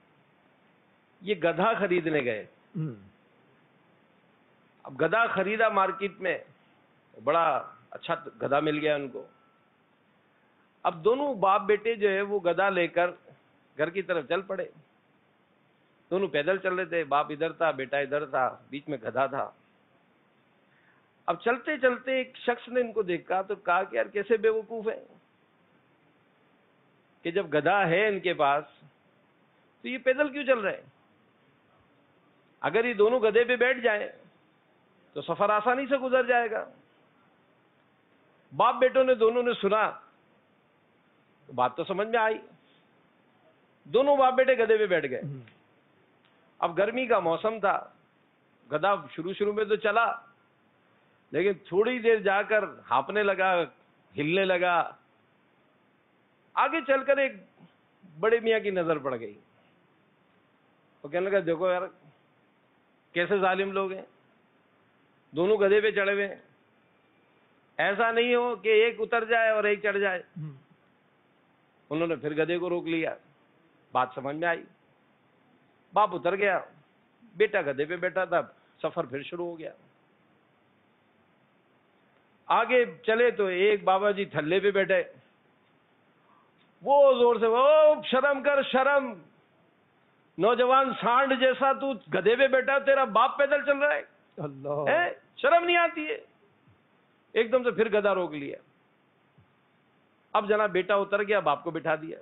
یہ گدھا خریدنے گئے. اب گدھا خریدا مارکیٹ میں، بڑا اچھا گدھا مل گیا ان کو. اب دونوں باپ بیٹے جو ہے وہ گدھا لے کر گھر کی طرف چل پڑے. دونوں پیدل چل رہے تھے، باپ ادھر تھا بیٹا ادھر تھا، بیچ میں گدھا تھا. اب چلتے چلتے ایک شخص نے ان کو دیکھا تو کہا کہ یار کیسے بے وقوف ہے کہ جب گدھا ہے ان کے پاس تو یہ پیدل کیوں چل رہے ہیں؟ اگر یہ دونوں گدھے پہ بیٹھ جائیں تو سفر آسانی سے گزر جائے گا. باپ بیٹوں نے دونوں نے سنا تو بات تو سمجھ میں آئی. دونوں باپ بیٹے گدھے پہ بیٹھ گئے. اب گرمی کا موسم تھا، گدھا شروع میں تو چلا لیکن تھوڑی دیر جا کر ہانپنے لگا، ہلنے لگا. آگے چل کر ایک بڑے میاں کی نظر پڑ گئی. وہ کہنے لگا دیکھو یار کیسے ظالم لوگ ہیں، دونوں گدھے پہ چڑھے ہوئے ہیں، ایسا نہیں ہو کہ ایک اتر جائے اور ایک چڑھ جائے. انہوں نے پھر گدھے کو روک لیا. بات سمجھ میں آئی. باپ اتر گیا، بیٹا گدھے پہ بیٹھا تھا. سفر پھر شروع ہو گیا. آگے چلے تو ایک بابا جی تھلے پہ بیٹھے. وہ زور سے وہ شرم کر شرم، نوجوان سانڈ جیسا تو گدھے پہ بیٹھا، تیرا باپ پیدل چل رہا ہے، اللہ شرم نہیں آتی ہے. ایک دم سے پھر گدھا روک لیا. اب جناب بیٹا اتر گیا، باپ کو بٹھا دیا.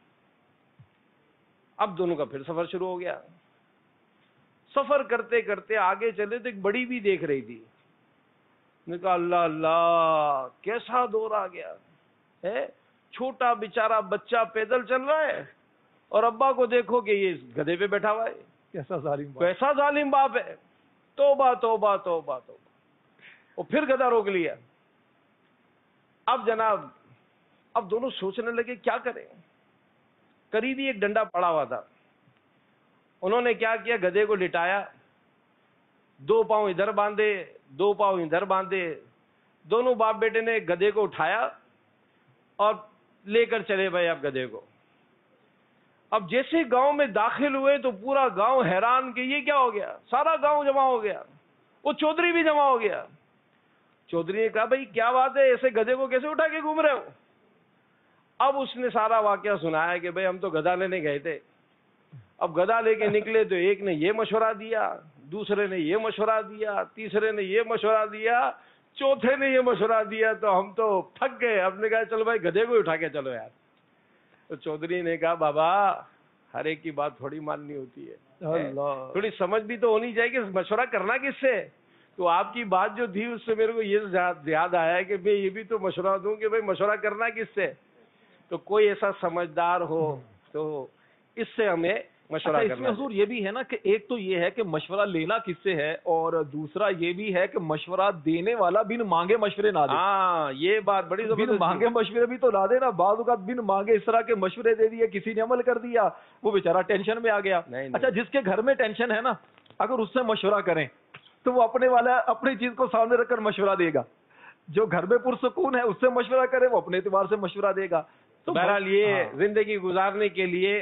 اب دونوں کا پھر سفر شروع ہو گیا. سفر کرتے کرتے آگے چلے تو ایک بڑی بھی دیکھ رہی تھی. نے کہا اللہ اللہ کیسا دور آ گیا ہے، چھوٹا بیچارہ بچہ پیدل چل رہا ہے اور ابا کو دیکھو کہ یہ گدھے پہ بیٹھا ہوا ہے. کیسا ظالم باپ. کیسا ظالم باپ ہے. توبہ توبہ توبہ توبہ. اور پھر گدھا روک لیا. اب جناب اب دونوں سوچنے لگے کیا کریں. قریبی ایک ڈنڈا پڑا ہوا تھا. انہوں نے کیا کیا، گدھے کو لٹایا، دو پاؤں ادھر باندھے دو پاؤں ادھر باندھے. دونوں باپ بیٹے نے گدھے کو اٹھایا اور لے کر چلے بھائی اب گدھے کو. اب جیسے گاؤں میں داخل ہوئے تو پورا گاؤں حیران کہ یہ کیا ہو گیا. سارا گاؤں جمع ہو گیا. وہ چودھری بھی جمع ہو گیا. چودھری نے کہا بھائی کیا بات ہے، ایسے گدھے کو کیسے اٹھا کے گھوم رہے ہو. اب اس نے سارا واقعہ سنایا کہ بھائی ہم تو گدھا لینے گئے تھے. اب گدھا لے کے نکلے تو ایک نے یہ مشورہ دیا، دوسرے نے یہ مشورہ دیا، تیسرے نے یہ مشورہ دیا، چوتھے نے یہ مشورہ دیا تو ہم تو تھک گئے. ہم نے کہا چلو بھائی گدھے کو اٹھا کے چلو یار. تو چودھری نے کہا بابا ہر ایک کی بات تھوڑی ماننی ہوتی ہے. اللہ تھوڑی سمجھ بھی تو ہونی چاہیے کہ مشورہ کرنا کس سے. تو آپ کی بات جو تھی اس سے میرے کو یہ یاد آیا کہ میں یہ بھی تو مشورہ دوں کہ بھائی مشورہ کرنا کس سے. تو کوئی ایسا سمجھدار ہو تو اس سے ہمیں مشورہ اس کرنا میں حضور یہ بھی ہے نا کہ ایک تو یہ ہے کہ مشورہ لینا کس سے ہے، اور دوسرا یہ بھی ہے کہ مشورہ دینے والا بن مانگے مشورے نہ دے. ہاں یہ بات بڑی بن زبردست مانگے مشورے بھی تو نہ دے نا. بعض اوقات بن مانگے اس طرح کے مشورے دے دیے، کسی نے عمل کر دیا، وہ بیچارہ ٹینشن میں آ گیا. نہیں. اچھا جس کے گھر میں ٹینشن ہے نا، اگر اس سے مشورہ کریں تو وہ اپنے والا اپنی چیز کو سامنے رکھ کر مشورہ دے گا. جو گھر میں پرسکون ہے اس سے مشورہ کرے، وہ اپنے اعتبار سے مشورہ دے گا. تو بہرحال یہ زندگی گزارنے کے لیے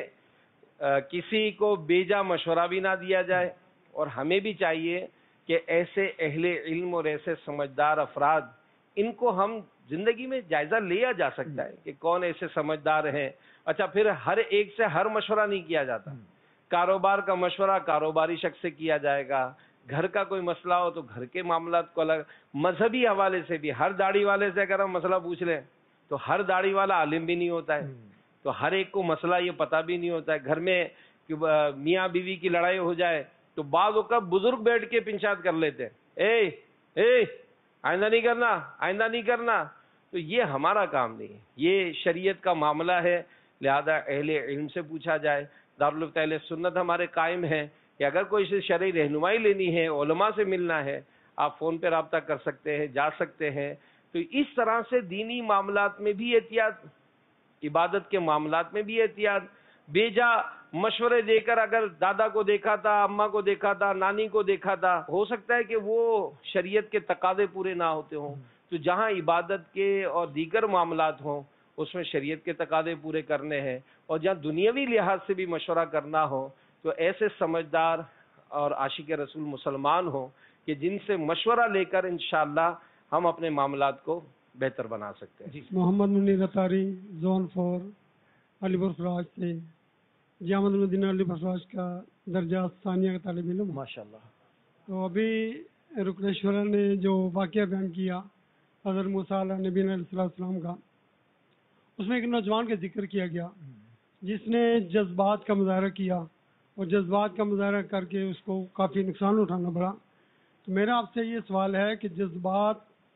کسی کو بیجا مشورہ بھی نہ دیا جائے، اور ہمیں بھی چاہیے کہ ایسے اہل علم اور ایسے سمجھدار افراد، ان کو ہم زندگی میں جائزہ لیا جا سکتا ہے کہ کون ایسے سمجھدار ہیں. اچھا پھر ہر ایک سے ہر مشورہ نہیں کیا جاتا. کاروبار کا مشورہ کاروباری شخص سے کیا جائے گا، گھر کا کوئی مسئلہ ہو تو گھر کے معاملات کو الگ. مذہبی حوالے سے بھی ہر داڑھی والے سے اگر ہم مسئلہ پوچھ لیں تو ہر داڑھی والا عالم بھی نہیں ہوتا ہے، تو ہر ایک کو مسئلہ یہ پتہ بھی نہیں ہوتا ہے. گھر میں میاں بیوی کی لڑائی ہو جائے تو بعض اوقات بزرگ بیٹھ کے پنچات کر لیتے ہیں، اے آئندہ نہیں کرنا، آئندہ نہیں کرنا. تو یہ ہمارا کام نہیں ہے، یہ شریعت کا معاملہ ہے، لہذا اہل علم سے پوچھا جائے. دارالفتہ اہل سنت ہمارے قائم ہیں کہ اگر کوئی سے شرعی رہنمائی لینی ہے، علماء سے ملنا ہے، آپ فون پہ رابطہ کر سکتے ہیں، جا سکتے ہیں. تو اس طرح سے دینی معاملات میں بھی احتیاط، عبادت کے معاملات میں بھی احتیاط. بیجا مشورے دے کر اگر دادا کو دیکھا تھا، اماں کو دیکھا تھا، نانی کو دیکھا تھا، ہو سکتا ہے کہ وہ شریعت کے تقاضے پورے نہ ہوتے ہوں. تو جہاں عبادت کے اور دیگر معاملات ہوں اس میں شریعت کے تقاضے پورے کرنے ہیں، اور جہاں دنیاوی لحاظ سے بھی مشورہ کرنا ہو تو ایسے سمجھدار اور عاشق رسول مسلمان ہوں کہ جن سے مشورہ لے کر انشاءاللہ ہم اپنے معاملات کو بہتر بنا سکتے ہیں. محمد منیر اطاری، زون 4 علی پور فراج سے جامع المدینہ علی پور فراج کا درجہ ثانیہ کا طالب علم. ماشاءاللہ. تو ابھی رکن شورا نے جو واقعہ بیان کیا حضرت موسیٰ علیہ نبی علیہ السلام کا، اس میں ایک نوجوان کا ذکر کیا گیا جس نے جذبات کا مظاہرہ کیا، اور جذبات کا مظاہرہ کر کے اس کو کافی نقصان اٹھانا پڑا. تو میرا آپ سے یہ سوال ہے کہ جذبات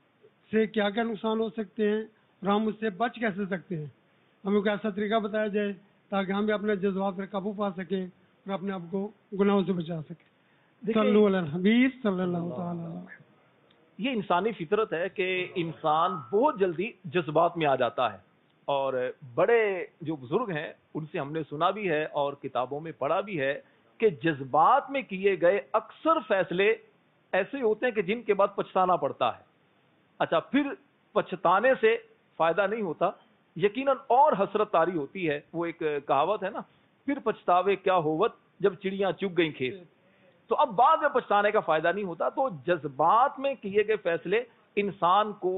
سے کیا کیا نقصان ہو سکتے ہیں اور ہم اس سے بچ کیسے سکتے ہیں؟ ہمیں کوئی ایسا طریقہ بتایا جائے تاکہ ہم بھی اپنے جذبات پر قابو پا سکیں اور اپنے آپ کو گناہوں سے بچا سکیں. صلو علی الحبیب صلی اللہ تعالی علیہ وسلم. یہ انسانی فطرت ہے کہ انسان بہت جلدی جذبات میں آ جاتا ہے، اور بڑے جو بزرگ ہیں ان سے ہم نے سنا بھی ہے اور کتابوں میں پڑھا بھی ہے کہ جذبات میں کیے گئے اکثر فیصلے ایسے ہوتے ہیں کہ جن کے بعد پچھتانا پڑتا ہے. اچھا پھر پچھتانے سے فائدہ نہیں ہوتا، یقیناً اور حسرت طاری ہوتی ہے. وہ ایک کہاوت ہے نا، پھر پچھتاوے کیا ہوت جب چڑیاں چگ گئیں کھیت. تو اب بعد میں پچھتانے کا فائدہ نہیں ہوتا. تو جذبات میں کیے گئے فیصلے انسان کو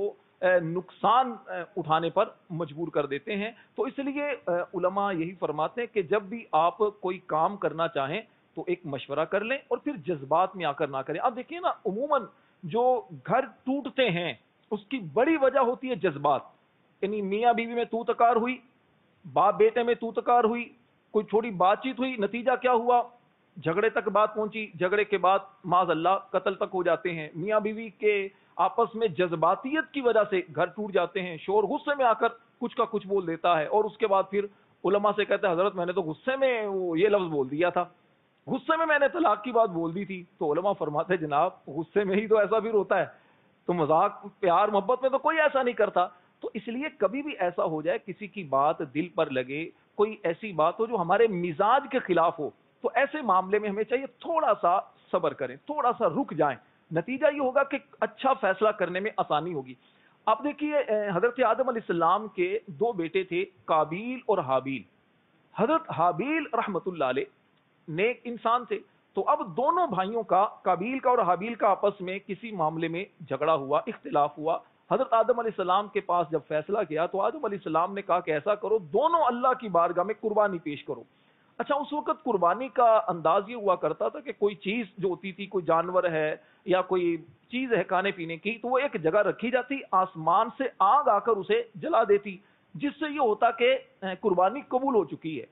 نقصان اٹھانے پر مجبور کر دیتے ہیں. تو اس لیے علماء یہی فرماتے ہیں کہ جب بھی آپ کوئی کام کرنا چاہیں تو ایک مشورہ کر لیں اور پھر جذبات میں آ کر نہ کریں. اب دیکھیے نا، عموماً جو گھر ٹوٹتے ہیں اس کی بڑی وجہ ہوتی ہے جذبات. یعنی میاں بیوی میں تو تکار ہوئی، باپ بیٹے میں تو تکار ہوئی، کوئی چھوٹی بات چیت ہوئی، نتیجہ کیا ہوا؟ جھگڑے تک بات پہنچی، جھگڑے کے بعد معاذ اللہ قتل تک ہو جاتے ہیں. میاں بیوی کے آپس میں جذباتیت کی وجہ سے گھر ٹوٹ جاتے ہیں. شوہر غصے میں آ کر کچھ کا کچھ بول دیتا ہے، اور اس کے بعد پھر علماء سے کہتے ہیں حضرت میں نے تو غصے میں وہ یہ لفظ بول دیا تھا، غصے میں نے طلاق کی بات بول دی تھی. تو علماء فرماتے ہیں جناب غصے میں ہی تو ایسا پھر ہوتا ہے، تو مذاق پیار محبت میں تو کوئی ایسا نہیں کرتا. تو اس لیے کبھی بھی ایسا ہو جائے کسی کی بات دل پر لگے، کوئی ایسی بات ہو جو ہمارے مزاج کے خلاف ہو، تو ایسے معاملے میں ہمیں چاہیے تھوڑا سا صبر کریں، تھوڑا سا رک جائیں. نتیجہ یہ ہوگا کہ اچھا فیصلہ کرنے میں آسانی ہوگی. آپ دیکھیے حضرت آدم علیہ السلام کے دو بیٹے تھے، قابیل اور حابیل. حضرت حابیل رحمت اللہ علیہ نیک انسان تھے. تو اب دونوں بھائیوں کا، قابیل کا اور حابیل کا، آپس میں کسی معاملے میں جھگڑا ہوا، اختلاف ہوا. حضرت آدم علیہ السلام کے پاس جب فیصلہ کیا تو آدم علیہ السلام نے کہا کہ ایسا کرو، دونوں اللہ کی بارگاہ میں قربانی پیش کرو. اچھا اس وقت قربانی کا انداز یہ ہوا کرتا تھا کہ کوئی چیز جو ہوتی تھی، کوئی جانور ہے یا کوئی چیز ہے کھانے پینے کی، تو وہ ایک جگہ رکھی جاتی، آسمان سے آگ آ کر اسے جلا دیتی، جس سے یہ ہوتا کہ قربانی قبول ہو چکی ہے.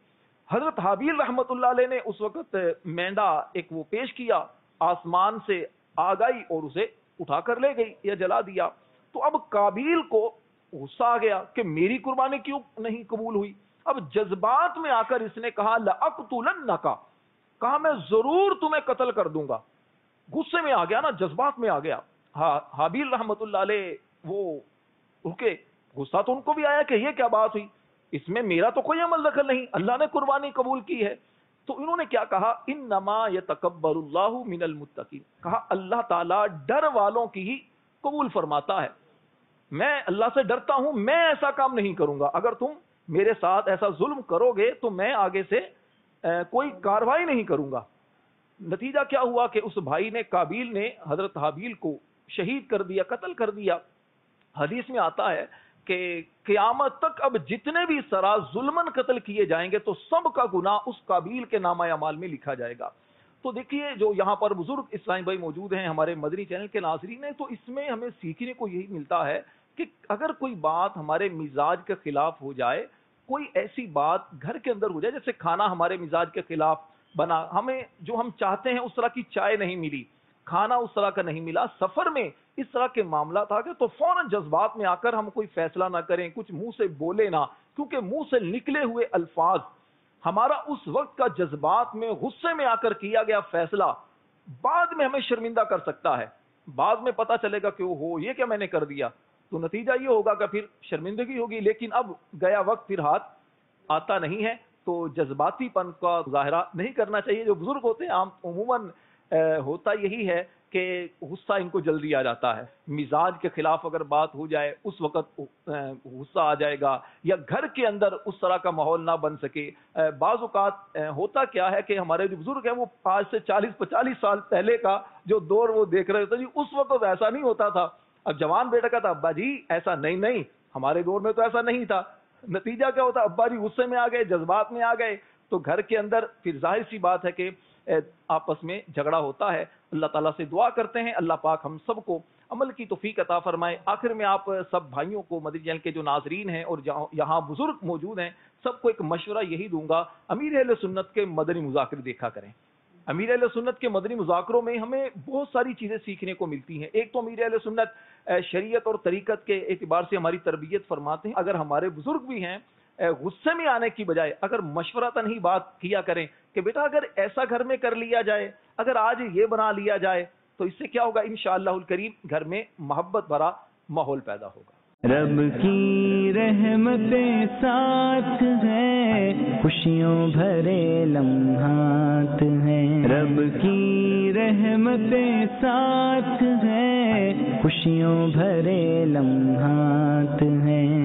حضرت حابیل رحمت اللہ علیہ نے اس وقت مینڈا ایک وہ پیش کیا، آسمان سے آ گئی اور اسے اٹھا کر لے گئی یا جلا دیا. تو اب قابیل کو غصہ آ گیا کہ میری قربانی کیوں نہیں قبول ہوئی. اب جذبات میں آ کر اس نے کہا لَأَقْتُلَنَّكَ، کہا میں ضرور تمہیں قتل کر دوں گا. غصے میں آ گیا نا، جذبات میں آ گیا. حابیل رحمت اللہ علیہ وہ رکے، غصہ تو ان کو بھی آیا کہ یہ کیا بات ہوئی، اس میں میرا تو کوئی عمل دخل نہیں، اللہ نے قربانی قبول کی ہے. تو انہوں نے کیا کہا، انما یتکبر اللہ من المتقین، کہا اللہ تعالیٰ ڈر والوں کی ہی قبول فرماتا ہے. میں اللہ سے ڈرتا ہوں، میں ایسا کام نہیں کروں گا. اگر تم میرے ساتھ ایسا ظلم کرو گے تو میں آگے سے کوئی کارروائی نہیں کروں گا. نتیجہ کیا ہوا کہ اس بھائی نے، قابیل نے حضرت حابیل کو شہید کر دیا، قتل کر دیا. حدیث میں آتا ہے کہ قیامت تک اب جتنے بھی سرا ظلمن قتل کیے جائیں گے تو سب کا گناہ اس قابیل کے نامہ اعمال میں لکھا جائے گا. تو دیکھیے جو یہاں پر بزرگ اسلام بھائی موجود ہیں ہمارے مدنی چینل کے ناظرین ہیں، تو اس میں ہمیں سیکھنے کو یہی ملتا ہے کہ اگر کوئی بات ہمارے مزاج کے خلاف ہو جائے، کوئی ایسی بات گھر کے اندر ہو جائے، جیسے کھانا ہمارے مزاج کے خلاف بنا، ہمیں جو ہم چاہتے ہیں اس طرح کی چائے نہیں ملی، کھانا اس طرح کا نہیں ملا، سفر میں اس طرح کے معاملات آ گئے، تو فوراً جذبات میں آ کر ہم کوئی فیصلہ نہ کریں، کچھ منہ سے بولے نہ، کیونکہ منہ سے نکلے ہوئے الفاظ ہمارا اس وقت کا جذبات میں غصے میں آ کر کیا گیا فیصلہ بعد میں ہمیں شرمندہ کر سکتا ہے. بعد میں پتہ چلے گا کہ وہ یہ کیا میں نے کر دیا، تو نتیجہ یہ ہوگا کہ پھر شرمندگی ہوگی. لیکن اب گیا وقت پھر ہاتھ آتا نہیں ہے، تو جذباتی پن کا مظاہرہ نہیں کرنا چاہیے. جو بزرگ ہوتے ہیں عموماً ہوتا یہی ہے کہ غصہ ان کو جلدی آ جاتا ہے، مزاج کے خلاف اگر بات ہو جائے اس وقت غصہ آ جائے گا، یا گھر کے اندر اس طرح کا ماحول نہ بن سکے. بعض اوقات ہوتا کیا ہے کہ ہمارے جو بزرگ ہیں وہ آج سے 40-45 سال پہلے کا جو دور وہ دیکھ رہے ہوتے جی، اس وقت ایسا نہیں ہوتا تھا. اب جوان بیٹا کہتا ابا جی ایسا نہیں، ہمارے دور میں تو ایسا نہیں تھا. نتیجہ کیا ہوتا، ابا جی غصے میں آ گئے، جذبات میں آ گئے، تو گھر کے اندر پھر ظاہر سی بات ہے کہ آپس میں جھگڑا ہوتا ہے. اللہ تعالیٰ سے دعا کرتے ہیں اللہ پاک ہم سب کو عمل کی توفیق عطا فرمائے. آخر میں آپ سب بھائیوں کو، مدنی چینل کے جو ناظرین ہیں اور یہاں بزرگ موجود ہیں، سب کو ایک مشورہ یہی دوں گا، امیر اہل سنت کے مدنی مذاکرے دیکھا کریں. امیر اہل سنت کے مدنی مذاکروں میں ہمیں بہت ساری چیزیں سیکھنے کو ملتی ہیں. ایک تو امیر اہل سنت شریعت اور طریقت کے اعتبار سے ہماری تربیت فرماتے ہیں. اگر ہمارے بزرگ بھی ہیں غصے میں آنے کی بجائے اگر مشورتاً ہی بات کیا کریں کہ بیٹا اگر ایسا گھر میں کر لیا جائے، اگر آج یہ بنا لیا جائے، تو اس سے کیا ہوگا، انشاءاللہ الکریم گھر میں محبت بھرا ماحول پیدا ہوگا. رب کی رحمتیں ساتھ ہیں، خوشیوں بھرے لمحات ہیں. رب کی رحمتیں ساتھ ہیں، خوشیوں بھرے لمحات ہیں.